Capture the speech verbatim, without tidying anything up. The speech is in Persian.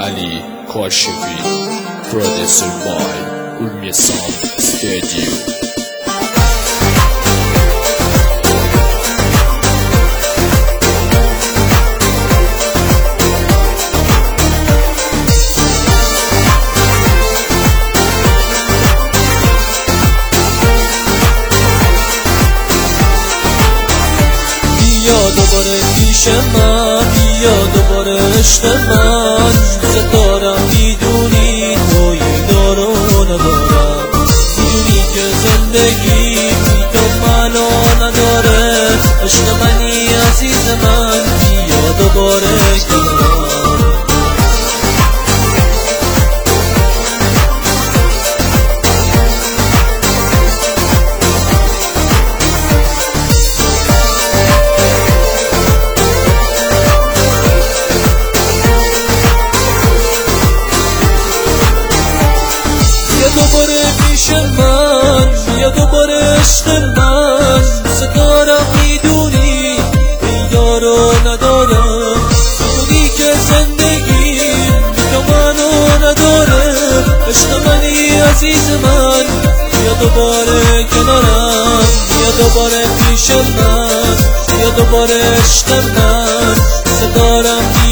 Ali Kashifi, produced by Urmiya Sound Studio. دوباره پیش من بیا، دوباره عشق من ستارم. میدونی توی دارو ندارم، میدونی که زندگی بی تو معنا نداره. عشق منی عزیز من، بیا دوباره کنارم. دوباره پیش من بیا، دوباره عشق من ستارم. میدونی یارو ندارم، میدونی که زندگی بی تو منو نداره. عشق منی عزیز من، بیا دوباره کنارم. بیا دوباره پیش من، بیا دوباره عشق من ستارم.